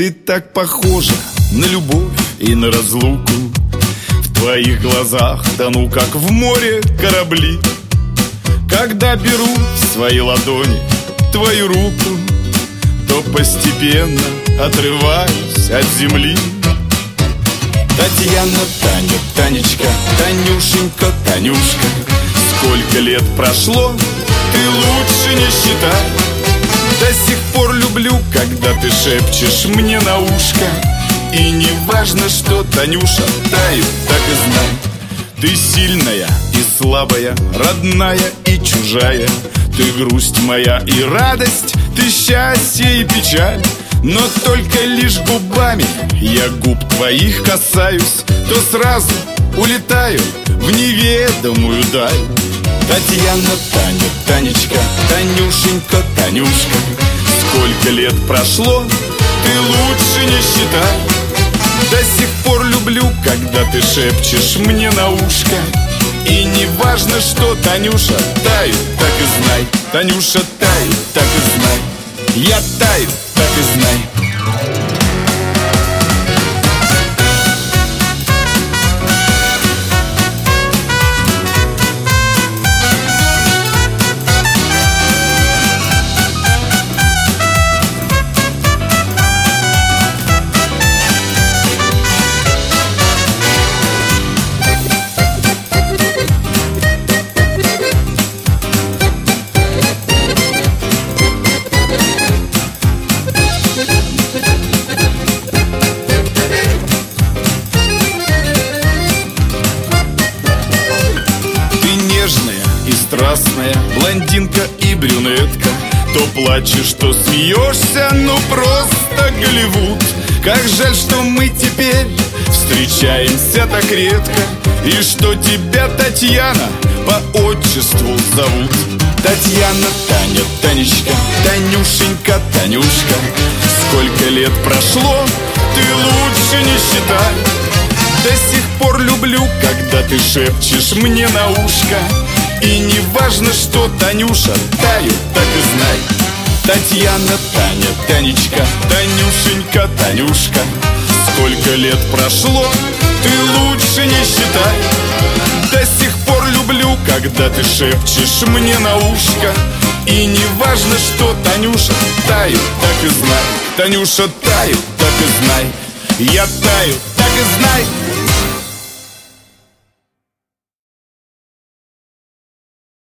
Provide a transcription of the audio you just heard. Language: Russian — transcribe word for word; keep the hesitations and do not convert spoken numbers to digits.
Ты так похожа на любовь и на разлуку. В твоих глазах тону, как в море корабли. Когда беру в свои ладони твою руку, то постепенно отрываюсь от земли. Татьяна, Таня, Танечка, Танюшенька, Танюшка, сколько лет прошло, ты лучше не считай. До сих пор люблю, когда ты шепчешь мне на ушко. И не важно, что, Танюша, таю, так и знай. Ты сильная и слабая, родная и чужая. Ты грусть моя и радость, ты счастье и печаль. Но только лишь губами я губ твоих касаюсь, то сразу улетаю в неведомую даль. Татьяна, Таня, Танечка, Танюшенька, Танюшка, сколько лет прошло, ты лучше не считай. До сих пор люблю, когда ты шепчешь мне на ушко. И не важно, что, Танюша, таю, так и знай. Танюша, таю, так и знай. Я таю, так и знай. Страстная блондинка и брюнетка. То плачешь, то смеешься, ну просто Голливуд. Как жаль, что мы теперь встречаемся так редко. И что тебя, Татьяна, по отчеству зовут. Татьяна, Таня, Танечка, Танюшенька, Танюшка, сколько лет прошло, ты лучше не считай. До сих пор люблю, когда ты шепчешь мне на ушко. И не важно, что, Танюша, таю, так и знай. Татьяна, Таня, Танечка, Танюшенька, Танюшка, сколько лет прошло, ты лучше не считай. До сих пор люблю, когда ты шепчешь мне на ушко. И не важно, что, Танюша, таю, так и знай. Танюша, таю, так и знай. Я таю, так и знай.